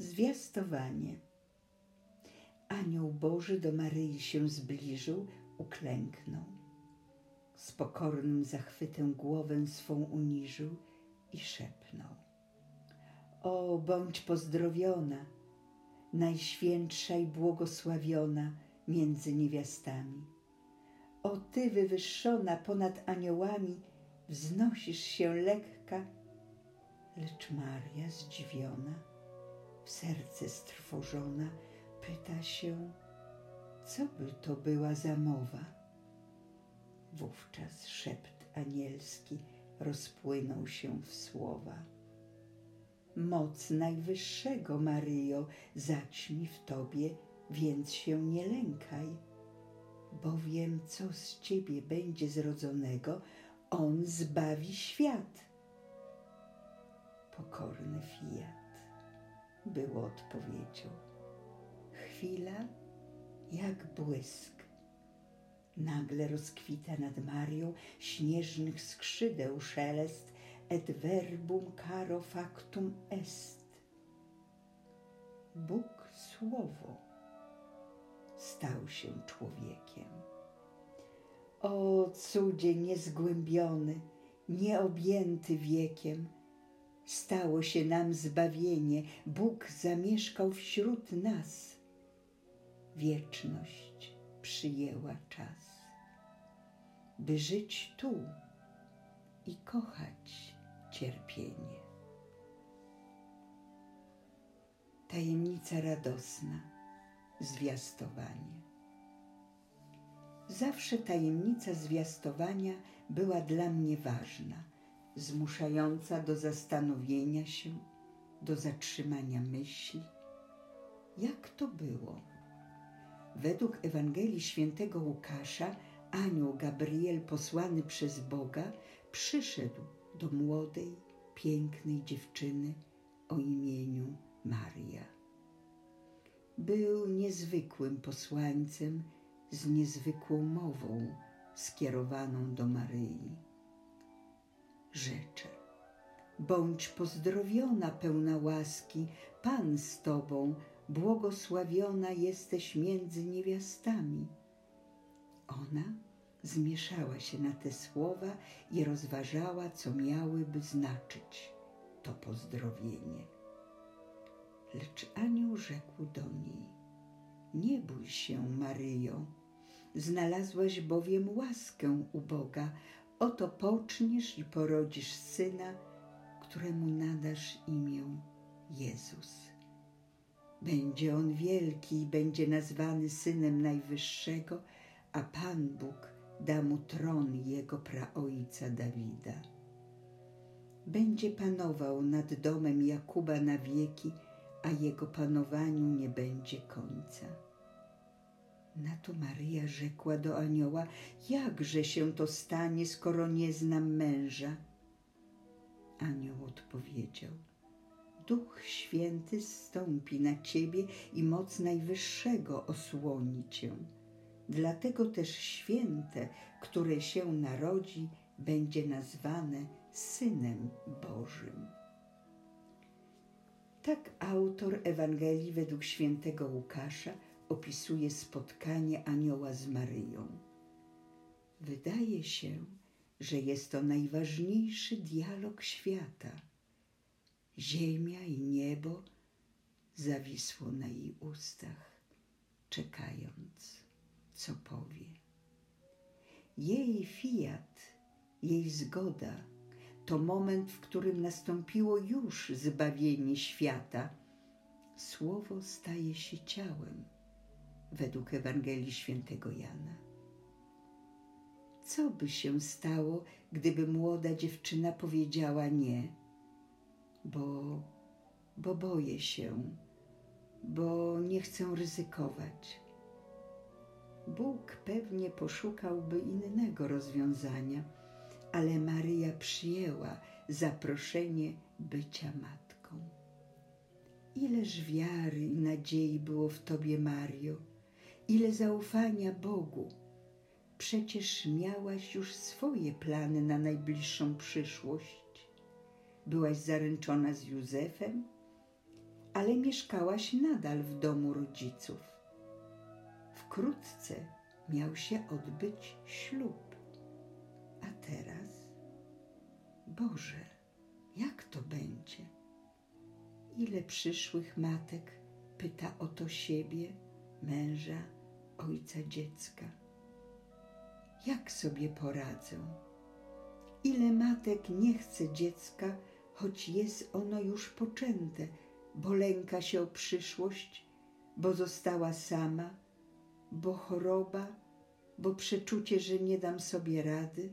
Zwiastowanie. Anioł Boży do Maryi się zbliżył, uklęknął. Z pokornym zachwytem głowę swą uniżył i szepnął: O, bądź pozdrowiona, najświętsza i błogosławiona między niewiastami. O, Ty wywyższona ponad aniołami, wznosisz się lekka, lecz Maria zdziwiona, w serce strwożona, pyta się, co by to była za mowa. Wówczas szept anielski rozpłynął się w słowa. Moc Najwyższego, Maryjo, zaćmi w Tobie, więc się nie lękaj, bowiem co z Ciebie będzie zrodzonego, On zbawi świat. Pokorny fiat było odpowiedzią. Chwila jak błysk. Nagle rozkwita nad Marią śnieżnych skrzydeł szelest, et verbum caro factum est. Bóg Słowo stał się człowiekiem. O cudzie niezgłębiony, nieobjęty wiekiem, stało się nam zbawienie, Bóg zamieszkał wśród nas. Wieczność przyjęła czas, by żyć tu i kochać cierpienie. Tajemnica radosna, zwiastowanie. Zawsze tajemnica zwiastowania była dla mnie ważna, zmuszająca do zastanowienia się, do zatrzymania myśli. Jak to było? Według Ewangelii Świętego Łukasza anioł Gabriel, posłany przez Boga, przyszedł do młodej, pięknej dziewczyny o imieniu Maria. Był niezwykłym posłańcem z niezwykłą mową skierowaną do Maryi. Rzecze: bądź pozdrowiona, pełna łaski, Pan z Tobą, błogosławiona jesteś między niewiastami. Ona zmieszała się na te słowa i rozważała, co miałyby znaczyć to pozdrowienie. Lecz anioł rzekł do niej: nie bój się, Maryjo, znalazłaś bowiem łaskę u Boga. Oto poczniesz i porodzisz syna, któremu nadasz imię Jezus. Będzie on wielki i będzie nazwany Synem Najwyższego, a Pan Bóg da mu tron jego praojca Dawida. Będzie panował nad domem Jakuba na wieki, a jego panowaniu nie będzie końca. Na to Maryja rzekła do anioła: jakże się to stanie, skoro nie znam męża? Anioł odpowiedział: Duch Święty zstąpi na ciebie i moc Najwyższego osłoni cię. Dlatego też święte, które się narodzi, będzie nazwane Synem Bożym. Tak autor Ewangelii według Świętego Łukasza opisuje spotkanie anioła z Maryją. Wydaje się, że jest to najważniejszy dialog świata. Ziemia i niebo zawisło na jej ustach, czekając, co powie. Jej fiat, jej zgoda to moment, w którym nastąpiło już zbawienie świata. Słowo staje się ciałem, według Ewangelii Świętego Jana. Co by się stało, gdyby młoda dziewczyna powiedziała nie? Bo boję się, bo nie chcę ryzykować. Bóg pewnie poszukałby innego rozwiązania, ale Maryja przyjęła zaproszenie bycia matką. Ileż wiary i nadziei było w Tobie, Mario, ile zaufania Bogu. Przecież miałaś już swoje plany na najbliższą przyszłość. Byłaś zaręczona z Józefem, ale mieszkałaś nadal w domu rodziców. Wkrótce miał się odbyć ślub. A teraz? Boże, jak to będzie? Ile przyszłych matek pyta o to siebie, męża, ojca dziecka? Jak sobie poradzę? Ile matek nie chce dziecka, choć jest ono już poczęte, bo lęka się o przyszłość, bo została sama, bo choroba, bo przeczucie, że nie dam sobie rady?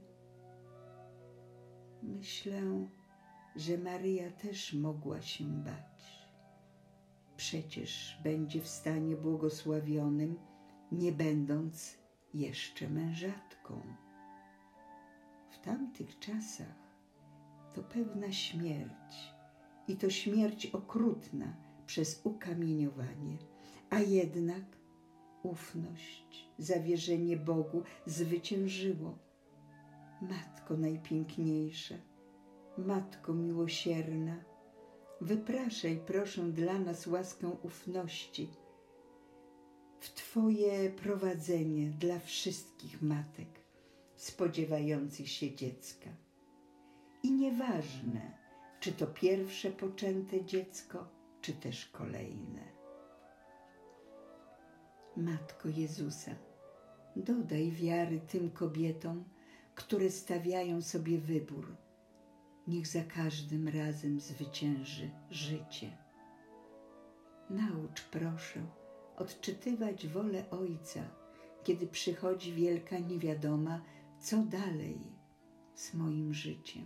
Myślę, że Maryja też mogła się bać. Przecież będzie w stanie błogosławionym, nie będąc jeszcze mężatką. W tamtych czasach to pewna śmierć, i to śmierć okrutna przez ukamieniowanie, a jednak ufność, zawierzenie Bogu zwyciężyło. Matko najpiękniejsza, Matko miłosierna, wypraszaj, proszę dla nas łaskę ufności w Twoje prowadzenie dla wszystkich matek spodziewających się dziecka. I nieważne, czy to pierwsze poczęte dziecko, czy też kolejne. Matko Jezusa, dodaj wiary tym kobietom, które stawiają sobie wybór. Niech za każdym razem zwycięży życie. Naucz, proszę, odczytywać wolę Ojca, kiedy przychodzi wielka niewiadoma, co dalej z moim życiem.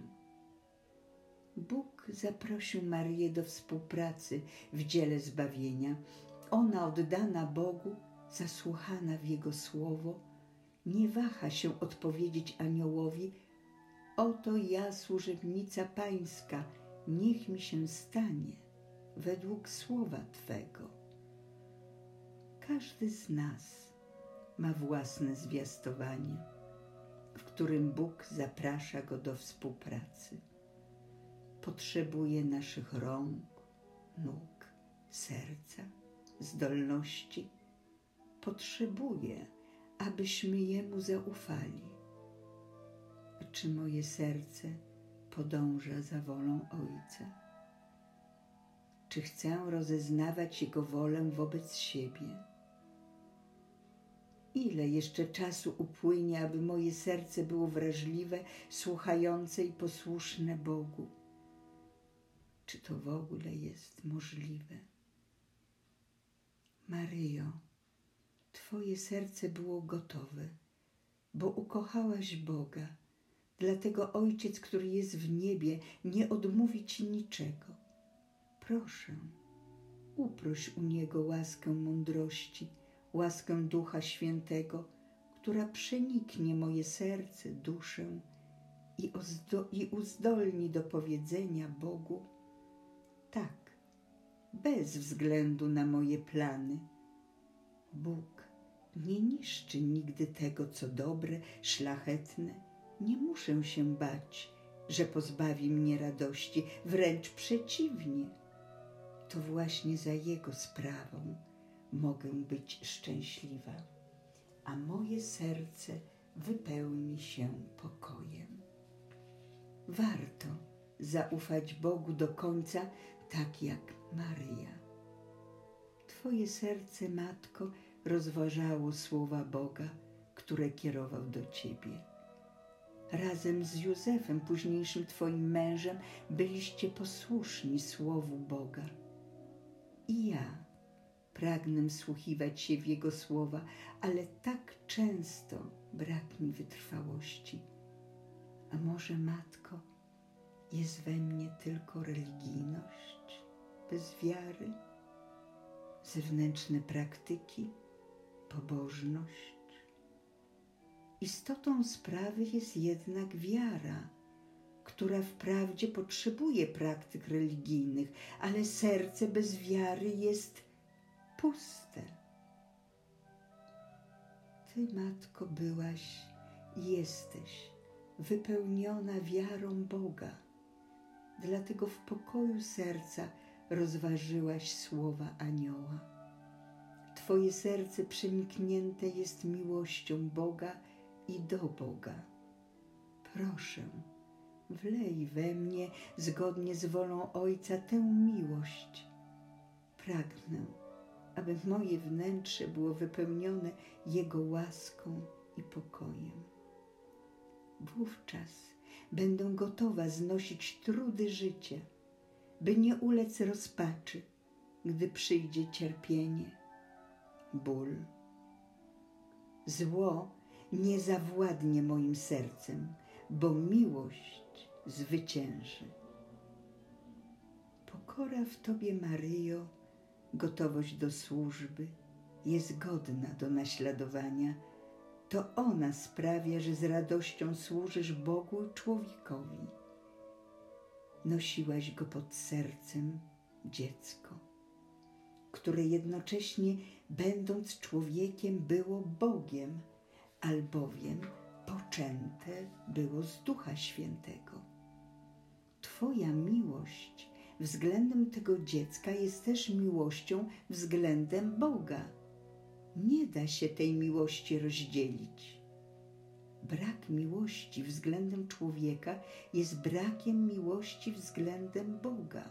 Bóg zaprosił Maryję do współpracy w dziele zbawienia. Ona, oddana Bogu, zasłuchana w Jego słowo, nie waha się odpowiedzieć aniołowi: oto ja, służebnica Pańska, niech mi się stanie według słowa Twego. Każdy z nas ma własne zwiastowanie, w którym Bóg zaprasza go do współpracy. Potrzebuje naszych rąk, nóg, serca, zdolności. Potrzebuje, abyśmy Jemu zaufali. A czy moje serce podąża za wolą Ojca? Czy chcę rozeznawać Jego wolę wobec siebie? Ile jeszcze czasu upłynie, aby moje serce było wrażliwe, słuchające i posłuszne Bogu? Czy to w ogóle jest możliwe? Maryjo, Twoje serce było gotowe, bo ukochałaś Boga. Dlatego Ojciec, który jest w niebie, nie odmówi Ci niczego. Proszę, uproś u Niego łaskę mądrości, łaskę Ducha Świętego, która przeniknie moje serce, duszę i uzdolni do powiedzenia Bogu: tak, bez względu na moje plany. Bóg nie niszczy nigdy tego, co dobre, szlachetne. Nie muszę się bać, że pozbawi mnie radości, wręcz przeciwnie. To właśnie za Jego sprawą mogę być szczęśliwa, a moje serce wypełni się pokojem. Warto zaufać Bogu do końca, tak jak Maryja. Twoje serce, Matko, rozważało słowa Boga, które kierował do Ciebie. Razem z Józefem, późniejszym Twoim mężem, byliście posłuszni słowu Boga. I ja pragnę wsłuchiwać się w Jego słowa, ale tak często brak mi wytrwałości. A może, Matko, jest we mnie tylko religijność bez wiary, zewnętrzne praktyki, pobożność? Istotą sprawy jest jednak wiara, która wprawdzie potrzebuje praktyk religijnych, ale serce bez wiary jest puste. Ty, Matko, byłaś i jesteś wypełniona wiarą Boga. Dlatego w pokoju serca rozważyłaś słowa anioła. Twoje serce przeniknięte jest miłością Boga i do Boga. Proszę, wlej we mnie zgodnie z wolą Ojca tę miłość. Pragnę, aby moje wnętrze było wypełnione Jego łaską i pokojem. Wówczas będę gotowa znosić trudy życia, by nie ulec rozpaczy, gdy przyjdzie cierpienie, ból. Zło nie zawładnie moim sercem, bo miłość zwycięży. Pokora w Tobie, Maryjo, gotowość do służby jest godna do naśladowania. To ona sprawia, że z radością służysz Bogu i człowiekowi. Nosiłaś go pod sercem dziecko, które jednocześnie, będąc człowiekiem, było Bogiem, albowiem poczęte było z Ducha Świętego. Twoja miłość względem tego dziecka jest też miłością względem Boga. Nie da się tej miłości rozdzielić. Brak miłości względem człowieka jest brakiem miłości względem Boga.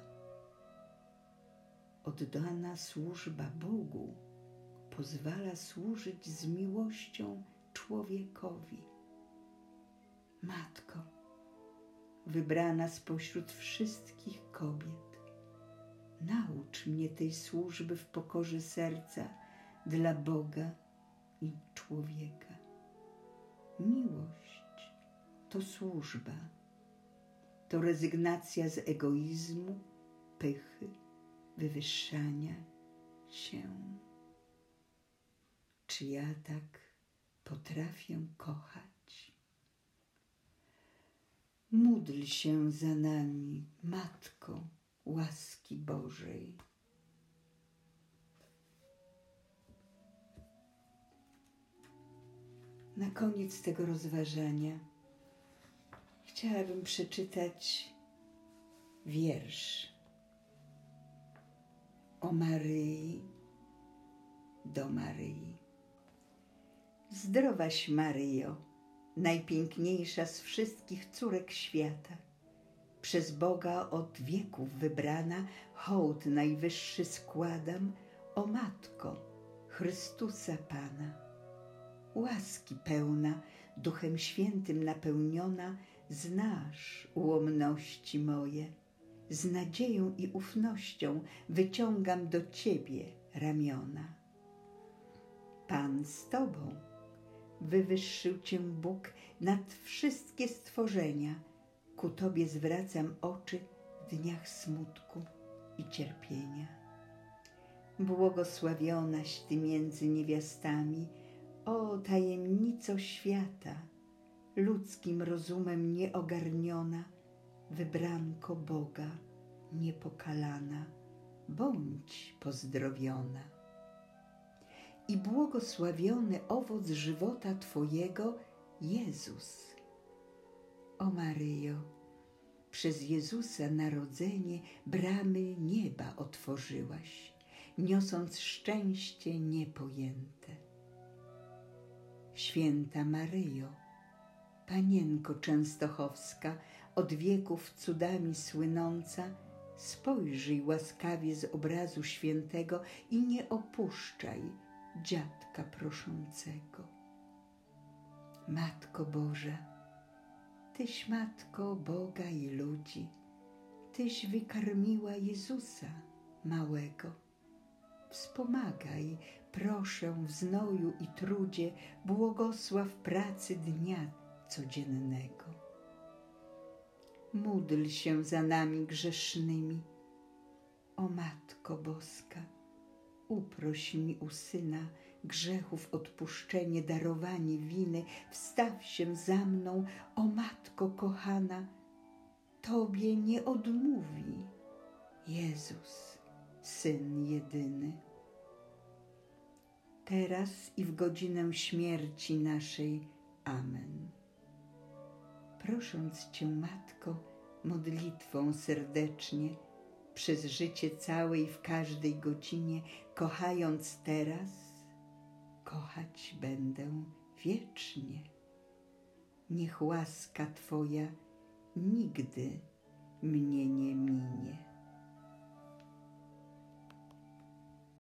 Oddana służba Bogu pozwala służyć z miłością człowiekowi. Matko, wybrana spośród wszystkich kobiet, naucz mnie tej służby w pokorze serca dla Boga i człowieka. Miłość to służba, to rezygnacja z egoizmu, pychy, wywyższania się. Czy ja tak potrafię kochać? Módl się za nami, Matko łaski Bożej. Na koniec tego rozważania chciałabym przeczytać wiersz o Maryi do Maryi. Zdrowaś Maryjo, najpiękniejsza z wszystkich córek świata, przez Boga od wieków wybrana, hołd najwyższy składam, o Matko Chrystusa Pana. Łaski pełna, Duchem Świętym napełniona, znasz ułomności moje. Z nadzieją i ufnością wyciągam do Ciebie ramiona. Pan z Tobą, wywyższył Cię Bóg nad wszystkie stworzenia. Ku Tobie zwracam oczy w dniach smutku i cierpienia. Błogosławionaś Ty między niewiastami, o tajemnico świata, ludzkim rozumem nieogarniona, wybranko Boga niepokalana, bądź pozdrowiona. I błogosławiony owoc żywota Twojego, Jezus. O Maryjo, przez Jezusa narodzenie bramy nieba otworzyłaś, niosąc szczęście niepojęte. Święta Maryjo, Panienko Częstochowska, od wieków cudami słynąca, spojrzyj łaskawie z obrazu świętego i nie opuszczaj dziadka proszącego. Matko Boża, Tyś Matko Boga i ludzi, Tyś wykarmiła Jezusa małego. Wspomagaj, proszę, w znoju i trudzie, błogosław pracy dnia codziennego. Módl się za nami grzesznymi. O Matko Boska, uproś mi u Syna grzechów odpuszczenie, darowanie winy, wstaw się za mną, o Matko kochana, Tobie nie odmówi Jezus, Syn jedyny. Teraz i w godzinę śmierci naszej. Amen. Prosząc Cię, Matko, modlitwą serdecznie, przez życie całe i w każdej godzinie, kochając teraz, kochać będę wiecznie. Niech łaska Twoja nigdy mnie nie